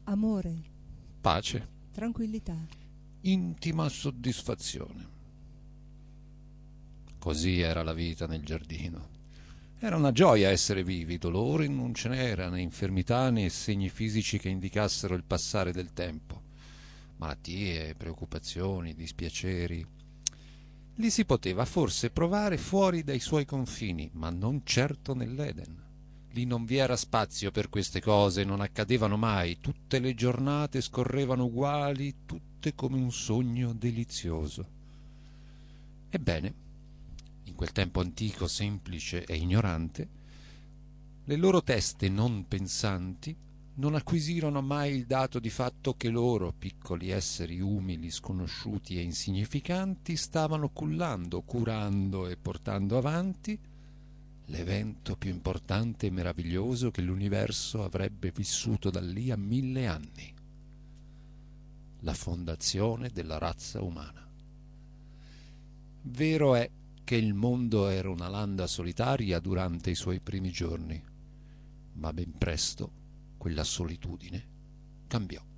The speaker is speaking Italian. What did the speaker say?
amore, pace, tranquillità. intima soddisfazione. Così era la vita nel giardino. Era una gioia essere vivi, dolori non ce n'era, né infermità né segni fisici che indicassero il passare del tempo. Malattie, preoccupazioni, dispiaceri. Li si poteva forse provare fuori dai suoi confini, ma non certo nell'Eden. Lì non vi era spazio per queste cose, non accadevano mai, tutte le giornate scorrevano uguali, tutte come un sogno delizioso. Ebbene, in quel tempo antico, semplice e ignorante, le loro teste non pensanti non acquisirono mai il dato di fatto che loro, piccoli esseri umili, sconosciuti e insignificanti, stavano cullando, curando e portando avanti l'evento più importante e meraviglioso che l'universo avrebbe vissuto da lì a 1000 anni: la fondazione della razza umana. Vero è che il mondo era una landa solitaria durante i suoi primi giorni, ma ben presto quella solitudine cambiò.